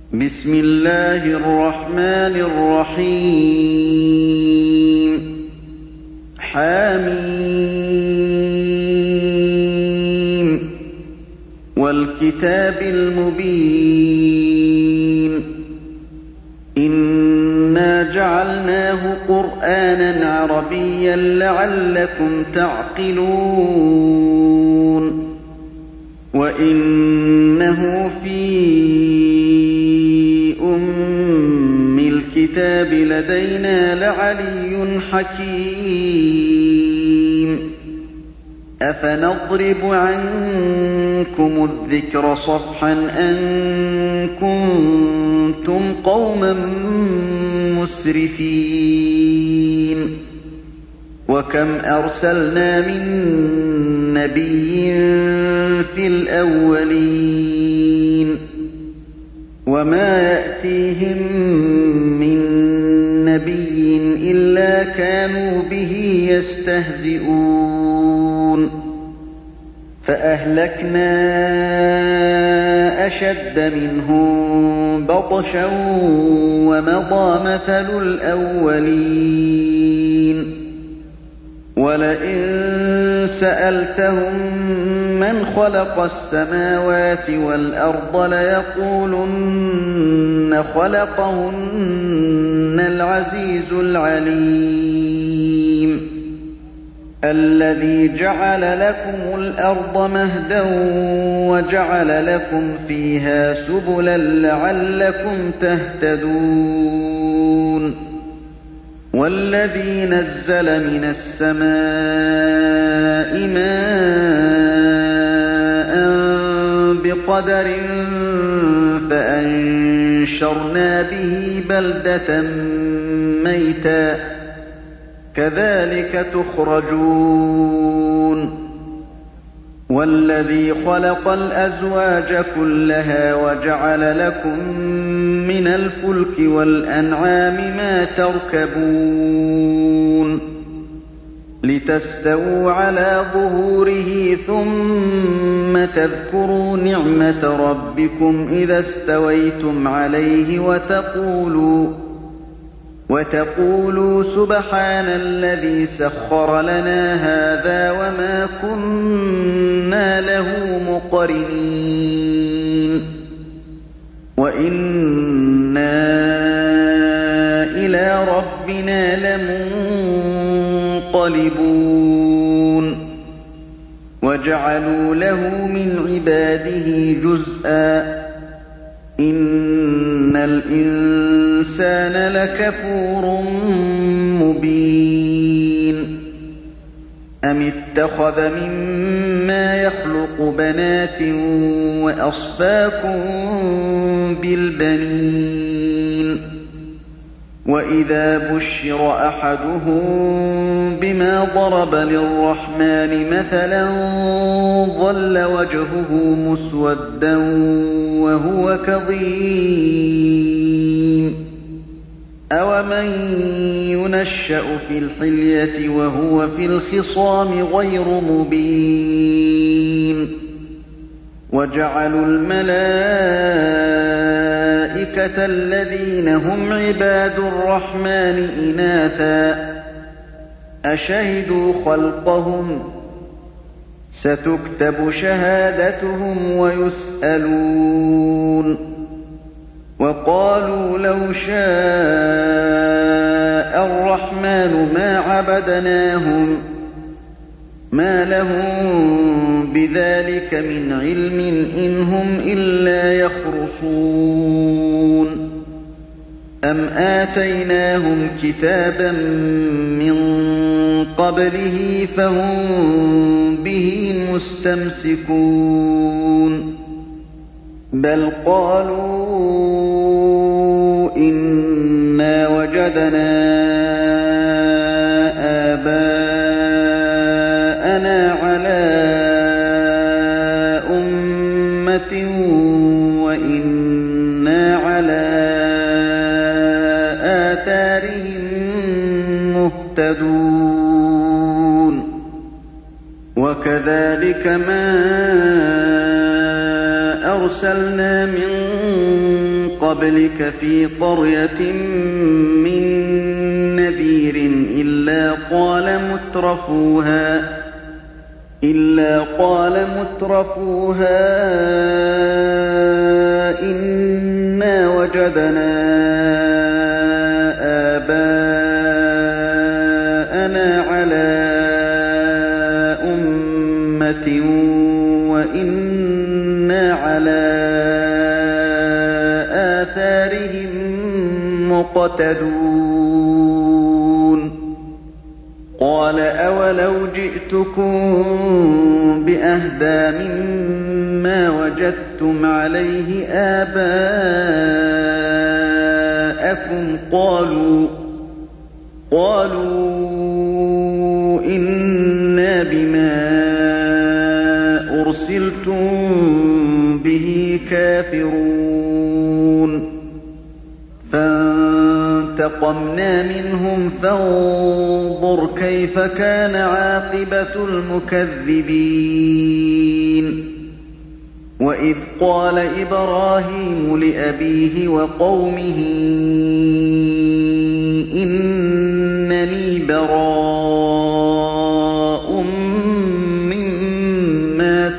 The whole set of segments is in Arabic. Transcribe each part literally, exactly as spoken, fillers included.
بسم الله الرحمن الرحيم حميم والكتاب المبين إنا جعلناه قرآنا عربيا لعلكم تعقلون وإنه في أم الكتاب لدينا لعلي حكيم أفنضرب عنكم الذكر صفحا أن كنتم قوما مسرفين وكم أرسلنا من نبي في الأولين وما يأتيهم من نبي إلا كانوا به يستهزئون فأهلكنا أشد منهم بطشا ومضى مثل الأولين ولئن سألتهم من خلق السماوات والأرض ليقولن خلقهن العزيز العليم الذي جعل لكم الأرض مهدا وجعل لكم فيها سبلا لعلكم تهتدون والذي نزل من السماء ماء بقدر فأنشرنا به بلدة ميتا كذلك تخرجون والذي خلق الأزواج كلها وجعل لكم من الفلك والأنعام ما تركبون لتستووا على ظهوره ثم تذكروا نعمة ربكم إذا استويتم عليه وتقولوا وتقولوا سبحان الذي سخر لنا هذا وما كنا له مقرنين وإنا إلى ربنا لمنقلبون وجعلوا له من عباده جزءا إن الإنسان لكفور مبين أم اتخذ مما يخلق بنات وأصفاكم بالبنين وإذا بشر أحدهم بما ضرب للرحمن مثلا ظل وجهه مسودا وهو كظيم أومن ينشأ في الحلية وهو في الخصام غير مبين وجعلوا الملائكة الذين هم عباد الرحمن إناثا أشهدوا خلقهم ستكتب شهادتهم ويسألون وقالوا لو شاء الرحمن ما عبدناهم ما لهم بذلك من علم إن هم إلا يخرصون أم آتيناهم كتابا من قبله فهم به مستمسكون بل قالوا إنا وجدنا آباءنا على أمة وإنا على آثارهم مهتدون وكذلك ما أرسلنا من قبلك في قرية من نذير إلا قال مترفوها إلا قال مترفوها إنا وجدنا آباءنا على أمة وإنا على آثارهم مقتدون قال أولو جئتكم بأهدى مما وجدتم عليه آباءكم قالوا قالوا إنا بما أرسلتم به كافرون فانتقمنا منهم فانظر كيف كان عاقبة المكذبين وإذ قال إبراهيم لأبيه وقومه إنني براء مما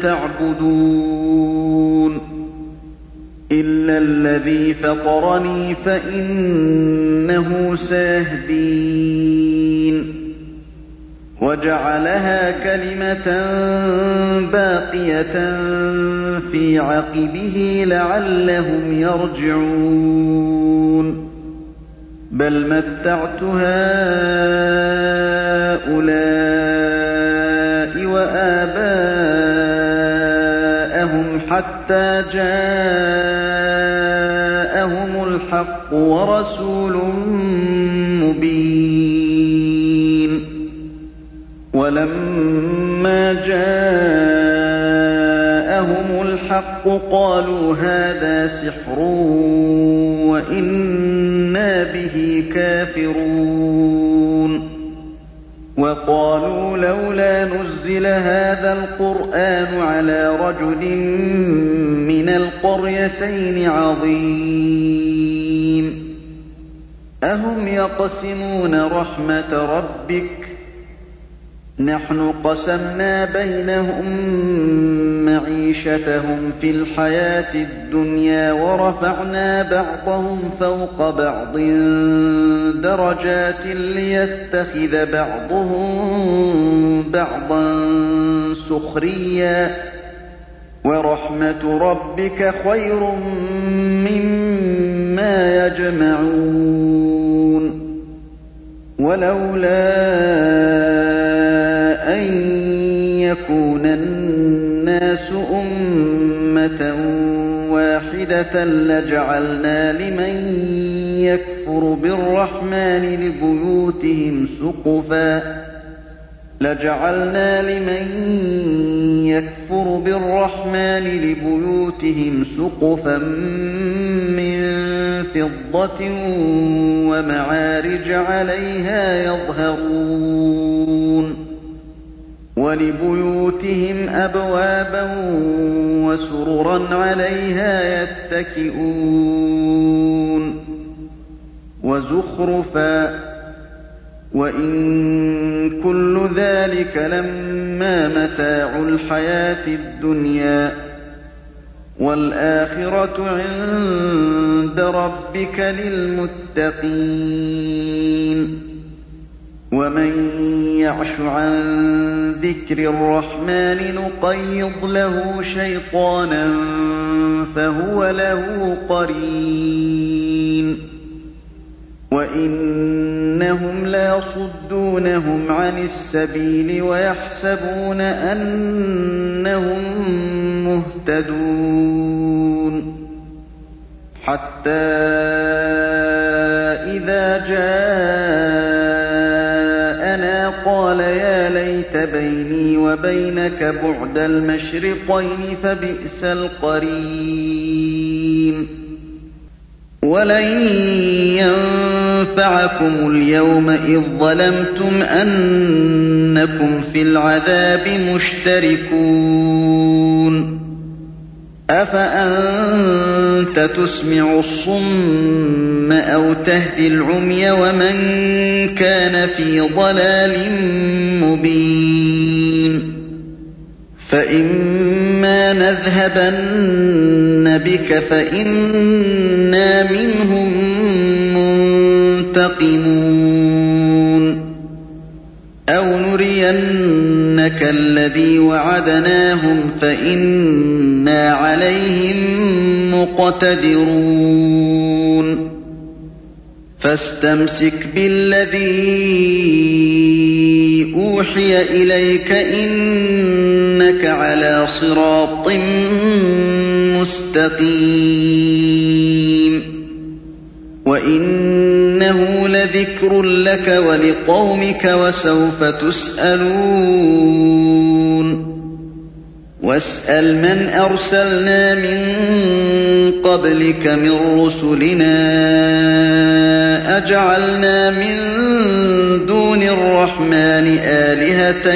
تعبدون إلا الذي فطرني فإنه سيهدين وجعلها كلمة باقية في عقبه لعلهم يرجعون بل متعت هؤلاء وآباءهم حتى جاءهم الحق ورسول مبين ولما جاءهم الحق قالوا هذا سحر وإنا به كافرون وقالوا لولا نزل هذا القرآن على رجل من القريتين عظيم أهم يقسمون رحمة ربك نحن قسمنا بينهم معيشتهم في الحياة الدنيا ورفعنا بعضهم فوق بعض درجات ليتخذ بعضهم بعضا سخريا ورحمة ربك خير مما يجمعون ولولا أن يكون الناس أمة واحدة لجعلنا لمن يكفر بالرحمن لبيوتهم سقفا لجعلنا لمن يكفر بالرحمن لبيوتهم سقفا من فضة ومعارج عليها يظهرون ولبيوتهم أبوابا وسررا عليها يتكئون وزخرفا وإن كل ذلك لما متاع الحياة الدنيا والآخرة عند ربك للمتقين ومن يعش عن ذكر الرحمن نقيض له شيطانا فهو له قرين وإنهم ليصدونهم عن السبيل ويحسبون أنهم مهتدون حتى إذا جاءنا قال يا ليت بيني وبينك بعد المشرقين فبئس القرين ولن ينفعكم اليوم إذ ظلمتم أنكم في العذاب مشتركون أَفَأَنتَ تُسْمِعُ الصُّمَّ أَوْ تَهْدِي الْعُمْيَ وَمَن كَانَ فِي ضَلَالٍ مُّبِينٍ فَإِمَّا نَذْهَبَنَّ بِكَ فَإِنَّا مِنْهُم مُّنتَقِمُونَ أَوْ نُرِيَنَّكَ الَّذِي وَعَدْنَاهُمْ فَإِنَّا عَلَيْهِم مُّقْتَدِرُونَ فَاسْتَمْسِكْ بِالَّذِي أُوحِيَ إِلَيْكَ إِنَّكَ عَلَىٰ صِرَاطٍ مُّسْتَقِيمٍ وَإِنَّهُ لَذِكْرٌ لَّكَ وَلِقَوْمِكَ وَسَوْفَ تُسْأَلُونَ وَاسْأَلْ مَنْ أَرْسَلْنَا مِن قَبْلِكَ مِن رُّسُلِنَا أَجَعَلْنَا مِن دُونِ الرَّحْمَٰنِ آلِهَةً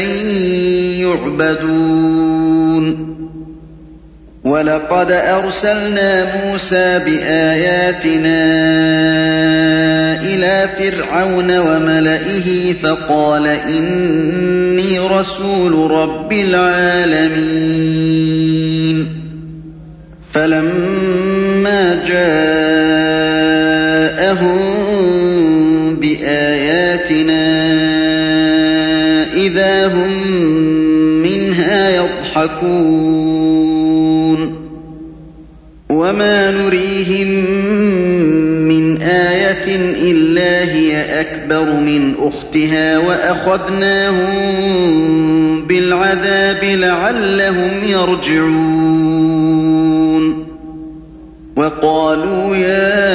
يُعْبَدُونَ وَلَقَدْ أَرْسَلْنَا مُوسَىٰ بِآيَاتِنَا إِلَىٰ فِرْعَوْنَ وَمَلَئِهِ فَقَالَ إِنِّي رَسُولُ رَبِّ الْعَالَمِينَ فَلَمَّا جَاءَهُم بِآيَاتِنَا إِذَا هُم مِّنْهَا يَضْحَكُونَ وَمَا نُرِيهِم مِّنْ آيَةٍ إِلَّا هِيَ أَكْبَرُ مِنْ أُخْتِهَا وَأَخَذْنَاهُم بِالْعَذَابِ لَعَلَّهُمْ يَرْجِعُونَ وَقَالُوا يَا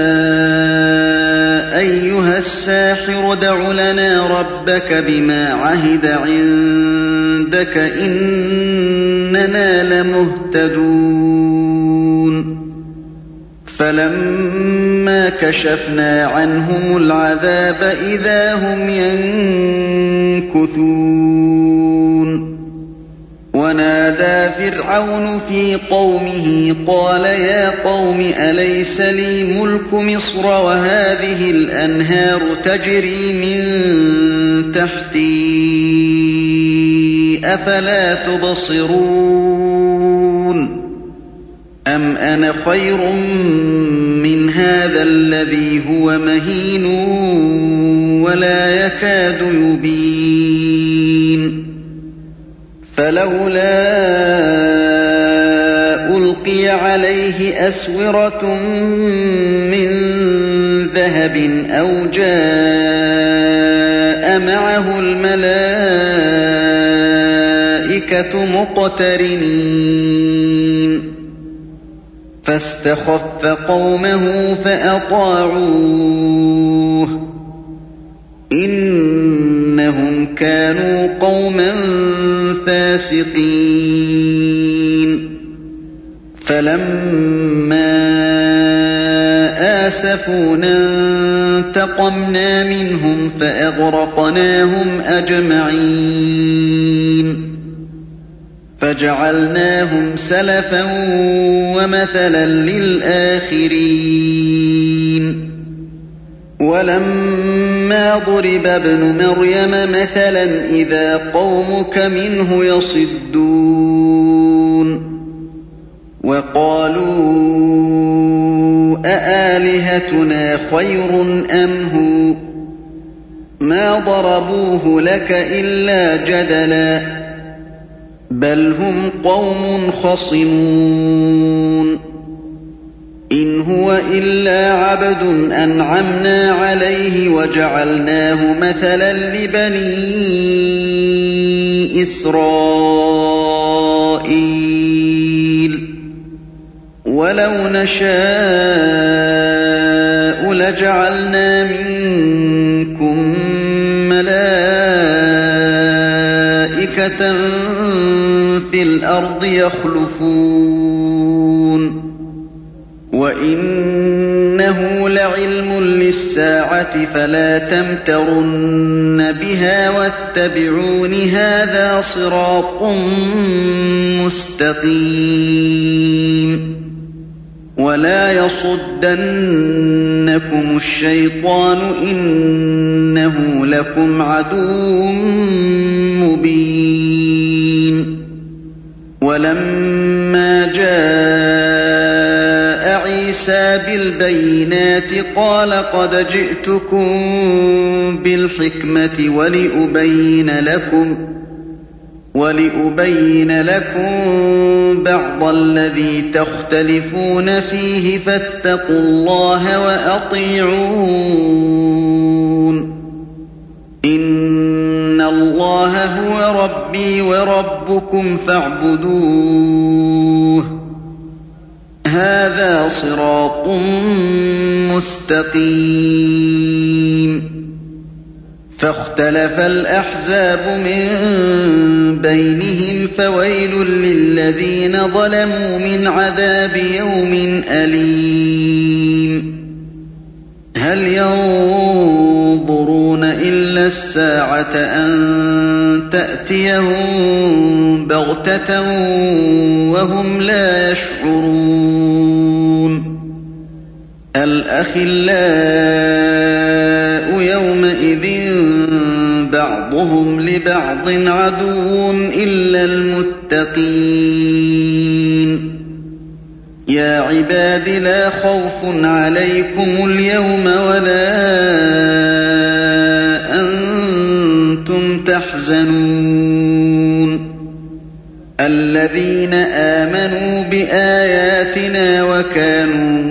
أَيُّهَ السَّاحِرُ ادْعُ لَنَا رَبَّكَ بِمَا عَهِدَ عِندَكَ إِنَّنَا لَمُهْتَدُونَ فَلَمَّا كَشَفْنَا عَنْهُمُ الْعَذَابَ إِذَا هُمْ يَنكُثُونَ وَنَادَىٰ فِرْعَوْنُ فِي قَوْمِهِ قَالَ يَا قَوْمِ أَلَيْسَ لِي مُلْكُ مِصْرَ وَهَٰذِهِ الْأَنْهَارُ تَجْرِي مِن تَحْتِي أَفَلَا تُبْصِرُونَ أَمْ أَنَا خَيْرٌ مِّنْ هَٰذَا الَّذِي هُوَ مَهِينٌ وَلَا يَكَادُ يُبِينُ فَلَوْلَا أُلْقِيَ عَلَيْهِ أَسْوِرَةٌ مِّن ذَهَبٍ أَوْ جَاءَ مَعَهُ الْمَلَائِكَةُ مُقْتَرِنِينَ فَاسْتَخَفَّ قَوْمَهُ فَأَطَاعُوهُ إِنَّهُمْ كَانُوا قَوْمًا فَاسِقِينَ فَلَمَّا آسَفُونَا انتَقَمْنَا مِنْهُمْ فَأَغْرَقْنَاهُمْ أَجْمَعِينَ فَجَعَلْنَاهُمْ سَلَفًا وَمَثَلًا لِّلْآخِرِينَ وَلَمَّا ضُرِبَ ابْنُ مَرْيَمَ مَثَلًا إِذَا قَوْمُكَ مِنْهُ يَصِدُّونَ وَقَالُوا أَآلِهَتُنَا خَيْرٌ أَمْ هُوَ مَا ضَرَبُوهُ لَكَ إِلَّا جَدَلًا بَلْ هُمْ قَوْمٌ خَصِمُونَ إِنْ هُوَ إِلَّا عَبْدٌ أَنْعَمْنَا عَلَيْهِ وَجَعَلْنَاهُ مَثَلًا لِّبَنِي إِسْرَائِيلَ وَلَوْ نَشَاءُ لَجَعَلْنَا مِنكُم مَّلَائِكَةً فِي الْأَرْضِ يَخْلُفُونَ وَإِنَّهُ لَعِلْمٌ لِّلسَّاعَةِ فَلَا تَمْتَرُنَّ بِهَا وَاتَّبِعُونِ هَٰذَا صِرَاطٌ مُّسْتَقِيمٌ وَلَا يَصُدَّنَّكُمُ الشَّيْطَانُ ۖ إِنَّهُ لَكُمْ عَدُوٌّ مُّبِينٌ وَلَمَّا جَاءَ عِيسَىٰ بِالْبَيِّنَاتِ قَالَ قَدْ جِئْتُكُم بِالْحِكْمَةِ وَلِأُبَيِّنَ لَكُمْ وَلِأُبَيِّنَ لَكُم بَعْضَ الَّذِي تَخْتَلِفُونَ فِيهِ فَاتَّقُوا اللَّهَ وَأَطِيعُونِ إِنَّ اللَّهَ هُوَ رَبِّي وَرَبُّكُمْ فَاعْبُدُوهُ هَٰذَا صِرَاطٌ مُّسْتَقِيمٌ فَاخْتَلَفَ الْأَحْزَابُ مِن بَيْنِهِمْ فَوَيْلٌ لِّلَّذِينَ ظَلَمُوا مِنْ عَذَابِ يَوْمٍ أَلِيمٍ هَلْ يَنظُرُونَ إِلَّا السَّاعَةَ أَن تَأْتِيَهُم بَغْتَةً وَهُمْ لَا يَشْعُرُونَ الْأَخِلَّاءُ يَوْمَئِذٍ بَعْضُهُمْ لِبَعْضٍ عَدُوٌّ إِلَّا الْمُتَّقِينَ يَا عِبَادِ لَا خَوْفٌ عَلَيْكُمُ الْيَوْمَ وَلَا أَنتُمْ تَحْزَنُونَ الَّذِينَ آمَنُوا بِآيَاتِنَا وَكَانُوا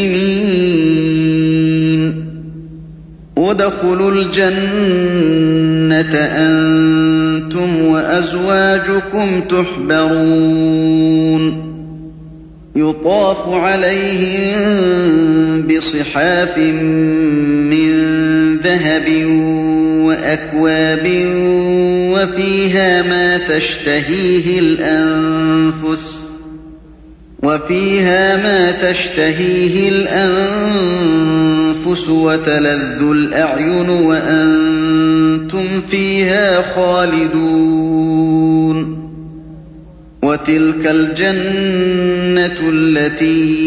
مُسْلِمِينَ ادْخُلُوا الْجَنَّةَ أَنتُمْ وَأَزْوَاجُكُمْ تُحْبَرُونَ يُطَافُ عَلَيْهِم بِصِحَافٍ مِّن ذَهَبٍ وَأَكْوَابٍ وَفِيهَا مَا تَشْتَهِيهِ الْأَنفُسُ وَفِيهَا مَا تَشْتَهِيهِ الْأَنفُسُ وَتَلَذُّ الْأَعْيُنُ وَأَنتُمْ فِيهَا خَالِدُونَ وَتِلْكَ الْجَنَّةُ الَّتِي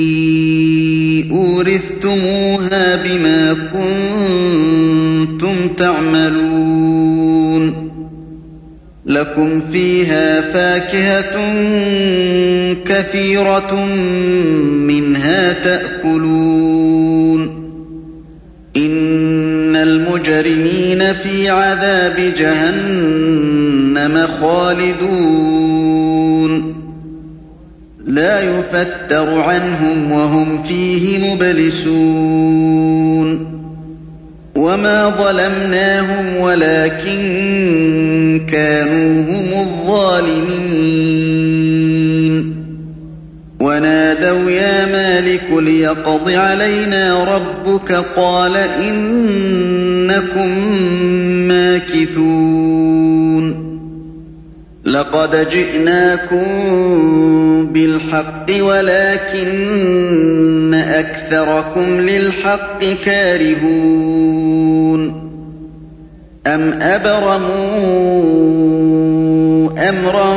أُورِثْتُمُوهَا بِمَا كُنتُمْ تَعْمَلُونَ لَكُمْ فِيهَا فَاكِهَةٌ كَثِيرَةٌ مِّنْهَا تَأْكُلُونَ إِنَّ الْمُجْرِمِينَ فِي عَذَابِ جَهَنَّمَ خَالِدُونَ لَا يُفَتَّرُ عَنْهُمْ وَهُمْ فِيهِ مُبْلِسُونَ وَمَا ظَلَمْنَاهُمْ وَلَٰكِن كَانُوا هُمُ الظَّالِمِينَ وَنَادَوْا يَا مَالِكُ لِيَقْضِ عَلَيْنَا رَبُّكَ قَالَ إِنَّكُم مَّاكِثُونَ لَقَدْ جِئْنَاكُم بِالْحَقِّ وَلَٰكِنَّ أَكْثَرَكُمْ لِلْحَقِّ كَارِهُونَ أَمْ أَبْرَمُوا أَمْرًا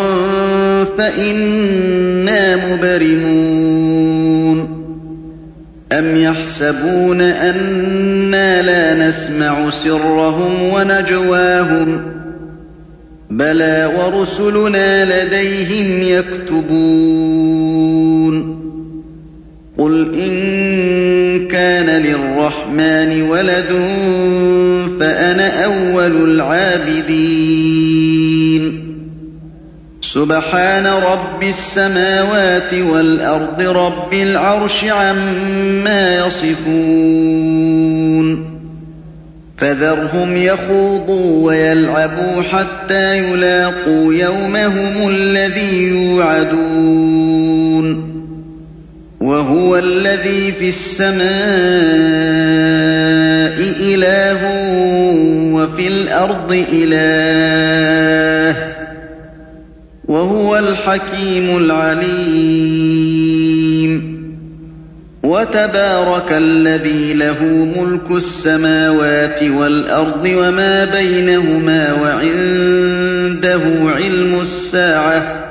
فَإِنَّا مُبْرِمُونَ أَمْ يَحْسَبُونَ أَنَّا لَا نَسْمَعُ سِرَّهُمْ وَنَجْوَاهُم بَلَىٰ وَرُسُلُنَا لَدَيْهِمْ يَكْتُبُونَ قُلْ إِن كَانَ لِلرَّحْمَٰنِ وَلَدٌ فَأَنَا أَوَّلُ الْعَابِدِينَ سُبْحَانَ رَبِّ السَّمَاوَاتِ وَالْأَرْضِ رَبِّ الْعَرْشِ عَمَّا يَصِفُونَ فَذَرْهُمْ يَخُوضُوا وَيَلْعَبُوا حَتَّىٰ يُلَاقُوا يَوْمَهُمُ الَّذِي يُوعَدُونَ وَهُوَ الَّذِي فِي السَّمَاءِ إِلَٰهٌ وَفِي الْأَرْضِ إِلَٰهٌ وَهُوَ الْحَكِيمُ الْعَلِيمُ وَتَبَارَكَ الَّذِي لَهُ مُلْكُ السَّمَاوَاتِ وَالْأَرْضِ وَمَا بَيْنَهُمَا وَعِندَهُ عِلْمُ السَّاعَةِ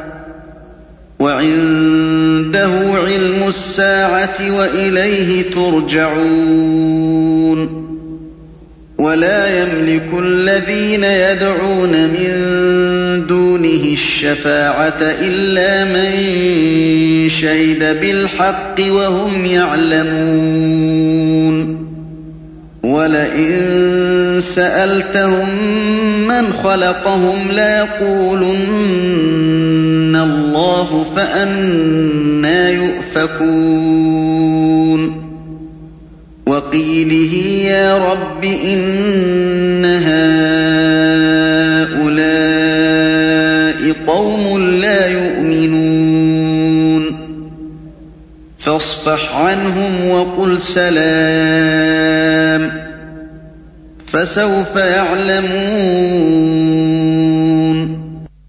وَعِندَهُ عِلْمُ السَّاعَةِ وَإِلَيْهِ تُرْجَعُونَ وَلَا يَمْلِكُ الَّذِينَ يَدْعُونَ مِن دُونِهِ الشَّفَاعَةَ إِلَّا مَن شَهِدَ بِالْحَقِّ وَهُمْ يَعْلَمُونَ وَلَئِن سَأَلْتَهُم مَّنْ خَلَقَهُمْ لَيَقُولُنَّ اللَّهُ فَأَنَّىٰ يُؤْفَكُونَ وَقِيلِهِ يَا رَبِّ إِنَّ هَٰؤُلَاءِ قَوْمٌ لَّا يُؤْمِنُونَ فَاصْفَحْ عَنْهُمْ وَقُلْ سَلَامٌ فَسَوْفَ يَعْلَمُونَ